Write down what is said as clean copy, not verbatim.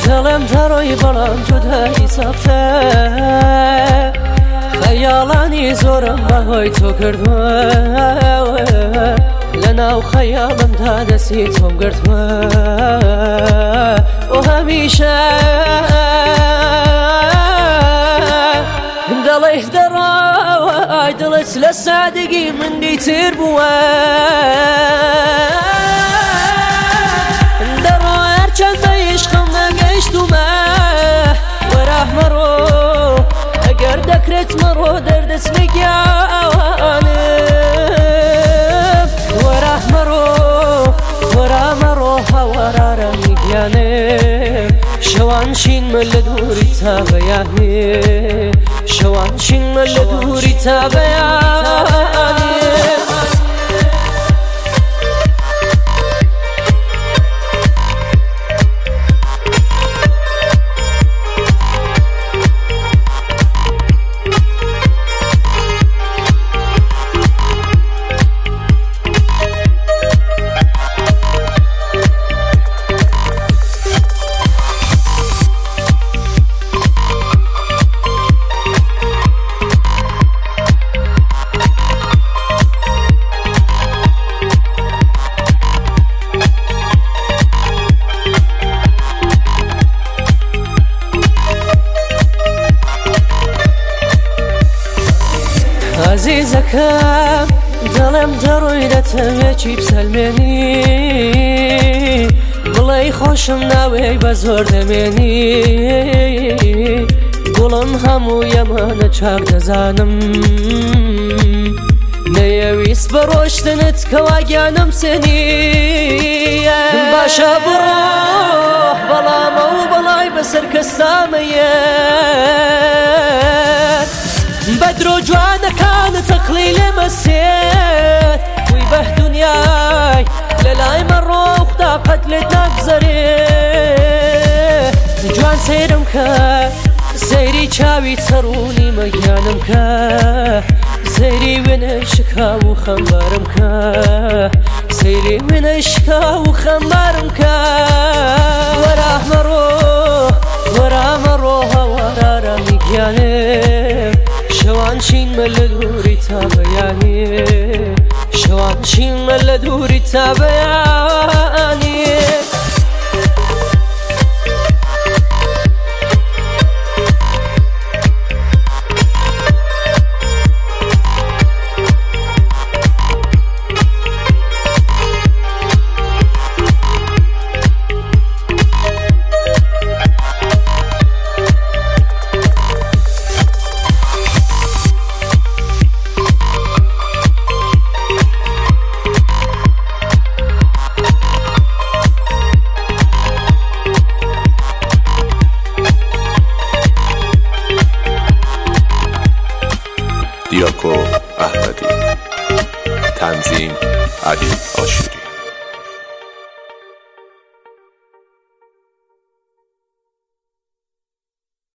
دلم دروی بلام جدایی ساخته خیالانی زورم بهای تو کردوه لناو خیالم دا دستی توم گرتوه و همیشه دلي دراوي دلت لسادقي من دي تربوه دراوي ارچن بيشقم نقشتو ما وراه مرو اگر دكرت مرو درد اسمك يا وانف وراه مرو هورا رميك يا نف شوان شين من لدوري تابياني شوان شين من لدوري تابياني عزيزكم دلم دروي لتويچي بسلمني بلاي خوشم ناوي بزور دمني قولم همو يمان چاق دزانم نيويس بروشتنت كواجانم سني باشا بروح بلا مو بلاي بسر كستاميات بدرو جوانا كان تقليل مسير ويبه دنياي للاي مروخ دا قتلتنا بزريه جوان سيرم كا سيري چاوي تروني مجانم كا سيري ونشكا وخمبارم كا سيري ونشكا وخمبارم كا وراه مرو ورا رامي جانب شوان شين من لدوري تابياني شوان شين من لدوري تابياني دیاکو احمدی، تنظیم علی آشوری.